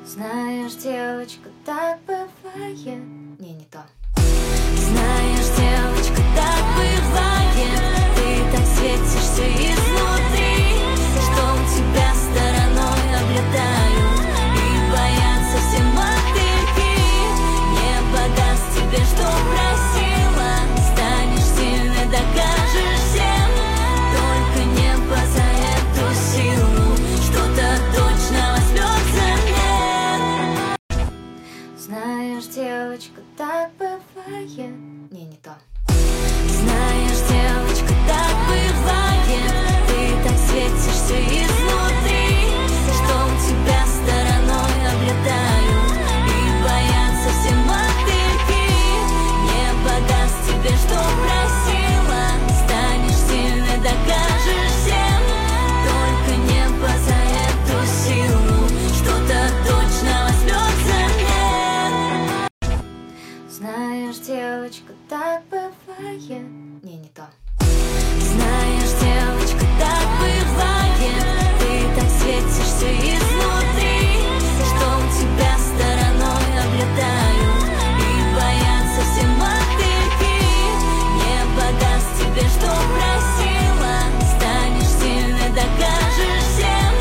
Знаешь, девочка, так бывает. Не то. Знаешь, девочка, так бывает. Ты так светишься изнутри, что у тебя стороной облетают и боятся все мотыльки. Небо даст тебе, что просила. Станешь сильной, докажешь всем. Только небо за эту силу что-то точно возьмется. Знаешь, девочка, так бывает. Не то. Знаешь, девочка, так бывает. Ты так светишься изнутри, что у тебя стороной облетают и боятся все мотыльки. Небо даст тебе, что просила. Станешь сильной, докажешь всем. Только небо за эту силу что-то точно возьмется. Знаешь, девочка, так бывает. Не то.